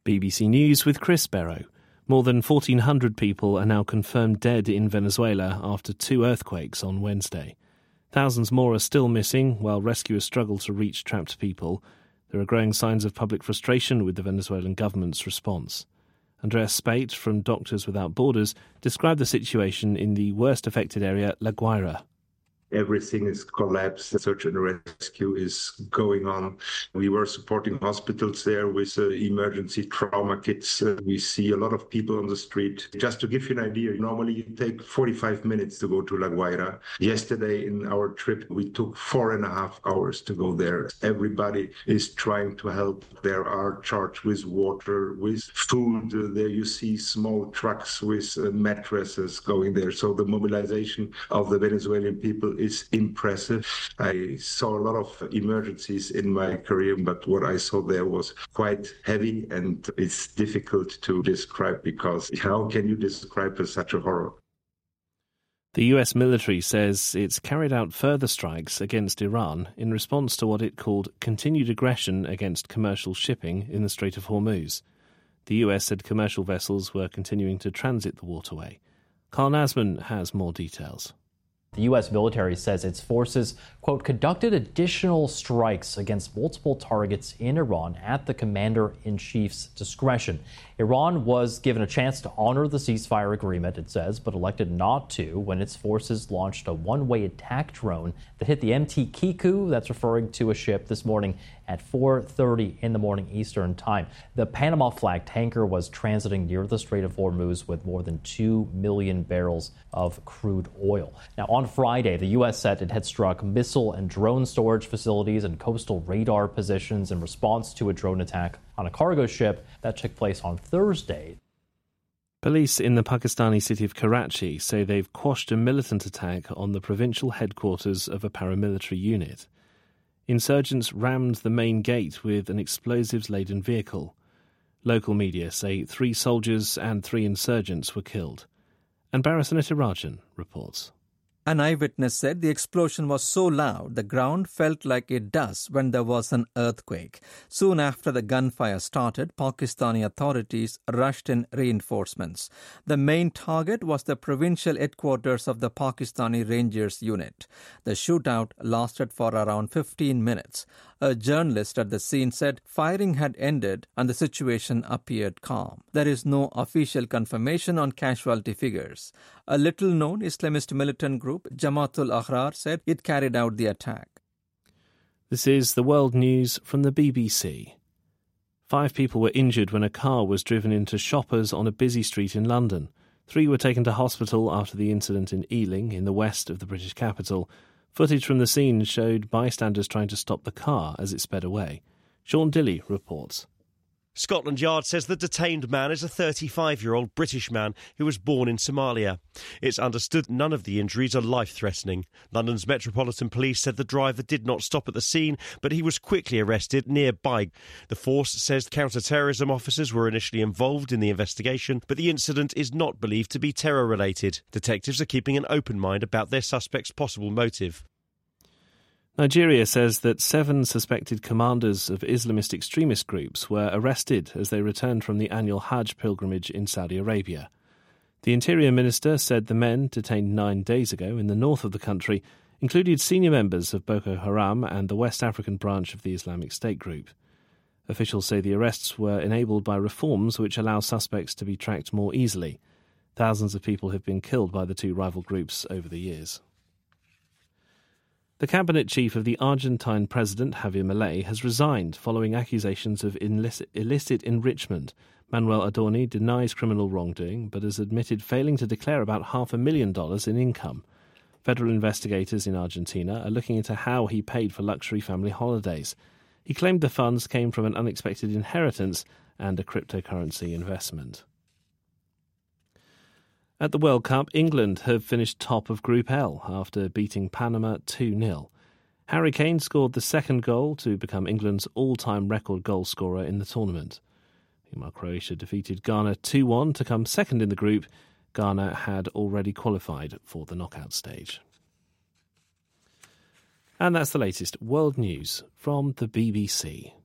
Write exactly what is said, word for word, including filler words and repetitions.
B B C News with Chris Barrow. More than fourteen hundred people are now confirmed dead in Venezuela after two earthquakes on Wednesday. Thousands more are still missing, while rescuers struggle to reach trapped people. There are growing signs of public frustration with the Venezuelan government's response. Andreas Spate from Doctors Without Borders described the situation in the worst affected area, La Guaira. Everything is collapsed. Search and rescue is going on. We were supporting hospitals there with uh, emergency trauma kits. Uh, we see a lot of people on the street. Just to give you an idea, normally you take forty-five minutes to go to La Guaira. Yesterday in our trip, we took four and a half hours to go there. Everybody is trying to help. There are charged with water, with food. Uh, there you see small trucks with uh, mattresses going there. So the mobilization of the Venezuelan people is impressive. I saw a lot of emergencies in my career, but what I saw there was quite heavy, and it's difficult to describe because how can you describe such a horror? The U S military says it's carried out further strikes against Iran in response to what it called continued aggression against commercial shipping in the Strait of Hormuz. The U S said commercial vessels were continuing to transit the waterway. Carl Nasman has more details. The U S military says its forces, quote, conducted additional strikes against multiple targets in Iran at the commander-in-chief's discretion. Iran was given a chance to honor the ceasefire agreement, it says, but elected not to when its forces launched a one-way attack drone that hit the M T Kiku, that's referring to a ship, this morning at four thirty in the morning Eastern time. The Panama flag tanker was transiting near the Strait of Hormuz with more than two million barrels of crude oil. Now, on Friday, the U S said it had struck missile and drone storage facilities and coastal radar positions in response to a drone attack on a cargo ship that took place on Thursday. Police in the Pakistani city of Karachi say they've quashed a militant attack on the provincial headquarters of a paramilitary unit. Insurgents rammed the main gate with an explosives-laden vehicle. Local media say three soldiers and three insurgents were killed. And Barasanita Rajan reports. An eyewitness said the explosion was so loud the ground felt like it does when there was an earthquake. Soon after the gunfire started, Pakistani authorities rushed in reinforcements. The main target was the provincial headquarters of the Pakistani Rangers unit. The shootout lasted for around fifteen minutes. A journalist at the scene said firing had ended and the situation appeared calm. There is no official confirmation on casualty figures. A little-known Islamist militant group, Jamatul Ahrar, said it carried out the attack. This is the world news from the B B C. Five people were injured when a car was driven into shoppers on a busy street in London. Three were taken to hospital after the incident in Ealing, in the west of the British capital. Footage from the scene showed bystanders trying to stop the car as it sped away. Sean Dilley reports. Scotland Yard says the detained man is a thirty-five-year-old British man who was born in Somalia. It's understood none of the injuries are life-threatening. London's Metropolitan Police said the driver did not stop at the scene, but he was quickly arrested nearby. The force says counter-terrorism officers were initially involved in the investigation, but the incident is not believed to be terror-related. Detectives are keeping an open mind about their suspect's possible motive. Nigeria says that seven suspected commanders of Islamist extremist groups were arrested as they returned from the annual Hajj pilgrimage in Saudi Arabia. The Interior Minister said the men, detained nine days ago in the north of the country, included senior members of Boko Haram and the West African branch of the Islamic State group. Officials say the arrests were enabled by reforms which allow suspects to be tracked more easily. Thousands of people have been killed by the two rival groups over the years. The cabinet chief of the Argentine president, Javier Milei, has resigned following accusations of illicit, illicit enrichment. Manuel Adorni denies criminal wrongdoing, but has admitted failing to declare about half a million dollars in income. Federal investigators in Argentina are looking into how he paid for luxury family holidays. He claimed the funds came from an unexpected inheritance and a cryptocurrency investment. At the World Cup, England have finished top of Group L after beating Panama two nil. Harry Kane scored the second goal to become England's all-time record goal scorer in the tournament. Meanwhile, Croatia defeated Ghana two one to come second in the group. Ghana had already qualified for the knockout stage. And that's the latest world news from the B B C.